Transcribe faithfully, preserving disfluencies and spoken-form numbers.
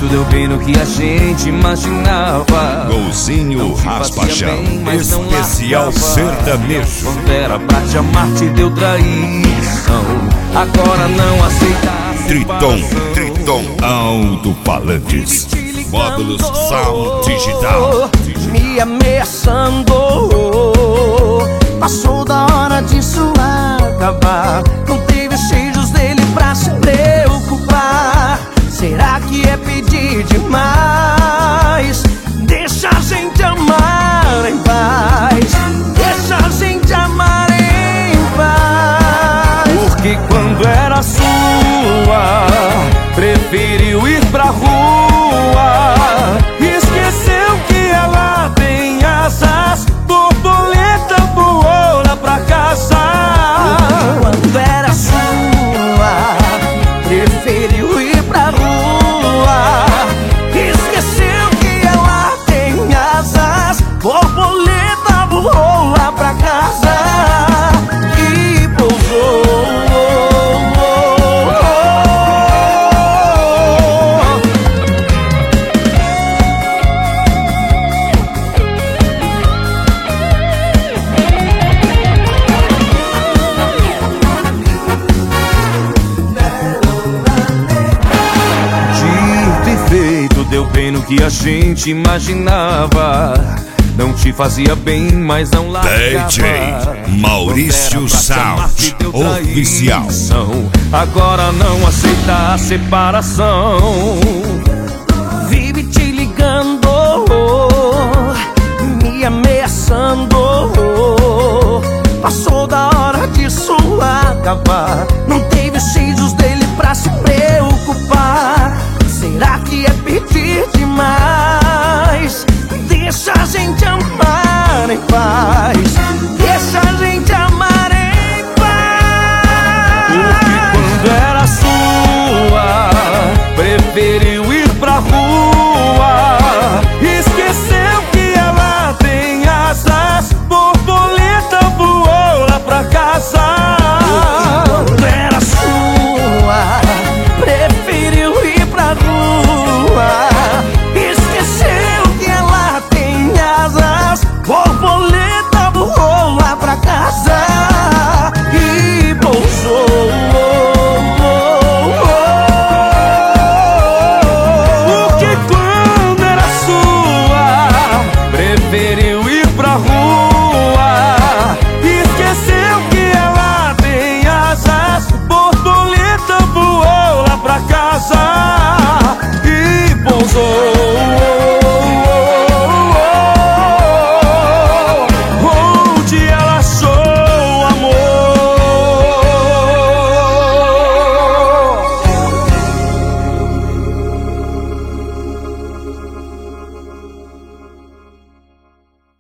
deu bem no que a gente imaginava. Golzinho Raspachão, especial sertanejo. Quando era pra te amar, te deu traição. Agora não aceita. Triton, Triton Alto-Falantes, módulos Sound Digital. Me ameaçando, passou da hora disso acabar. Não teve os beijos dele pra se preocupar. Será que é pedir demais? Deixa a gente amar em paz. Deixa a gente amar em paz. Porque quando era sua, preferiu ir pra rua. Esqueceu que ela tem asas, borboleta voou lá pra casa. Quando era sua, preferiu ir pra rua. Esqueceu que ela tem asas, borboleta voou lá pra casa e pousou. Deu bem no que a gente imaginava. Não te fazia bem, mas não largava. D J Maurício Sound Oficial. Agora não aceita a separação. Vive te ligando, me ameaçando. Passou da hora disso acabar. Não teve os beijos dele pra se preocupar. Será que é pedir demais? Deixa a gente amar em paz.